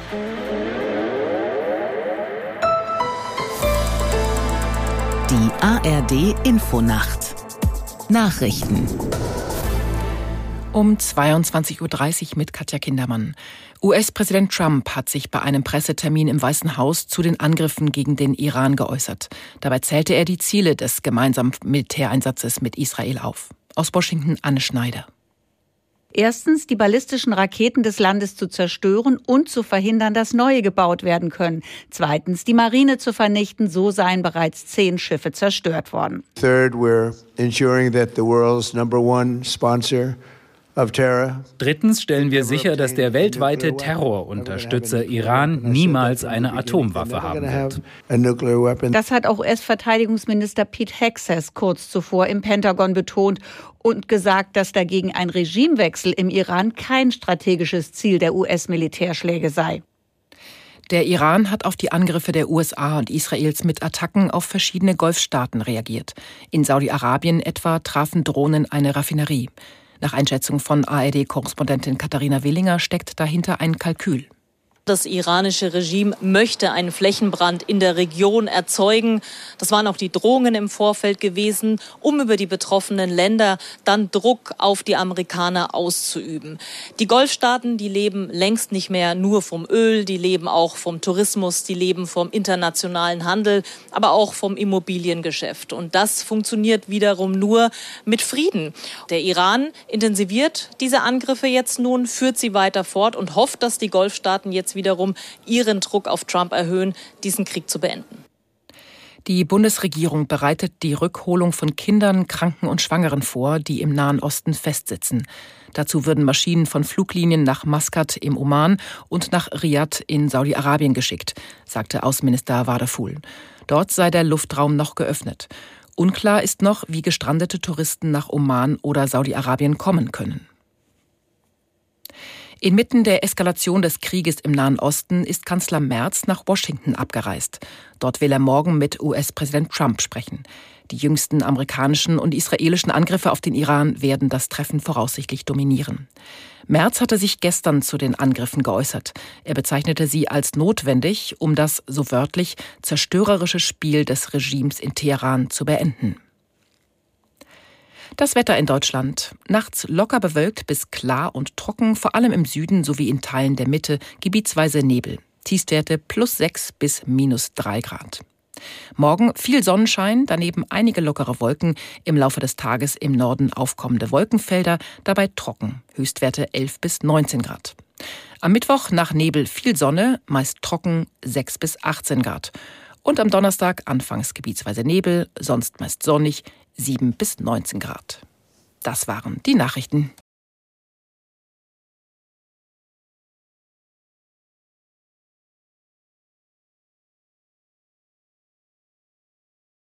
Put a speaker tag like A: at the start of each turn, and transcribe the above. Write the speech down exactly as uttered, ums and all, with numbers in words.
A: Die A R D-Infonacht. Nachrichten.
B: Um zweiundzwanzig Uhr dreißig mit Katja Kindermann. U S-Präsident Trump hat sich bei einem Pressetermin im Weißen Haus zu den Angriffen gegen den Iran geäußert. Dabei zählte er die Ziele des gemeinsamen Militäreinsatzes mit Israel auf. Aus Washington Anne Schneider.
C: Erstens, die ballistischen Raketen des Landes zu zerstören und zu verhindern, dass neue gebaut werden können. Zweitens, die Marine zu vernichten, so seien bereits zehn Schiffe zerstört worden.
D: Third, we're ensuring that the world's number one sponsor of terror.
E: Drittens stellen wir sicher, dass der weltweite Terrorunterstützer Iran niemals eine Atomwaffe haben wird.
C: Das hat auch U S-Verteidigungsminister Pete Hegseth kurz zuvor im Pentagon betont und gesagt, dass dagegen ein Regimewechsel im Iran kein strategisches Ziel der U S-Militärschläge sei.
B: Der Iran hat auf die Angriffe der U S A und Israels mit Attacken auf verschiedene Golfstaaten reagiert. In Saudi-Arabien etwa trafen Drohnen eine Raffinerie. Nach Einschätzung von A R D-Korrespondentin Katharina Willinger steckt dahinter ein Kalkül.
F: Das iranische Regime möchte einen Flächenbrand in der Region erzeugen. Das waren auch die Drohungen im Vorfeld gewesen, um über die betroffenen Länder dann Druck auf die Amerikaner auszuüben. Die Golfstaaten, die leben längst nicht mehr nur vom Öl, die leben auch vom Tourismus, die leben vom internationalen Handel, aber auch vom Immobiliengeschäft. Und das funktioniert wiederum nur mit Frieden. Der Iran intensiviert diese Angriffe jetzt nun, führt sie weiter fort und hofft, dass die Golfstaaten jetzt wiederum ihren Druck auf Trump erhöhen, diesen Krieg zu beenden.
B: Die Bundesregierung bereitet die Rückholung von Kindern, Kranken und Schwangeren vor, die im Nahen Osten festsitzen. Dazu würden Maschinen von Fluglinien nach Maskat im Oman und nach Riyadh in Saudi-Arabien geschickt, sagte Außenminister Wadaful. Dort sei der Luftraum noch geöffnet. Unklar ist noch, wie gestrandete Touristen nach Oman oder Saudi-Arabien kommen können. Inmitten der Eskalation des Krieges im Nahen Osten ist Kanzler Merz nach Washington abgereist. Dort will er morgen mit U S-Präsident Trump sprechen. Die jüngsten amerikanischen und israelischen Angriffe auf den Iran werden das Treffen voraussichtlich dominieren. Merz hatte sich gestern zu den Angriffen geäußert. Er bezeichnete sie als notwendig, um das, so wörtlich, zerstörerische Spiel des Regimes in Teheran zu beenden. Das Wetter in Deutschland. Nachts locker bewölkt bis klar und trocken, vor allem im Süden sowie in Teilen der Mitte, gebietsweise Nebel. Tiefstwerte plus sechs bis minus drei Grad. Morgen viel Sonnenschein, daneben einige lockere Wolken, im Laufe des Tages im Norden aufkommende Wolkenfelder, dabei trocken, Höchstwerte elf bis neunzehn Grad. Am Mittwoch nach Nebel viel Sonne, meist trocken, sechs bis achtzehn Grad. Und am Donnerstag anfangs gebietsweise Nebel, sonst meist sonnig, sieben bis neunzehn Grad. Das waren die Nachrichten.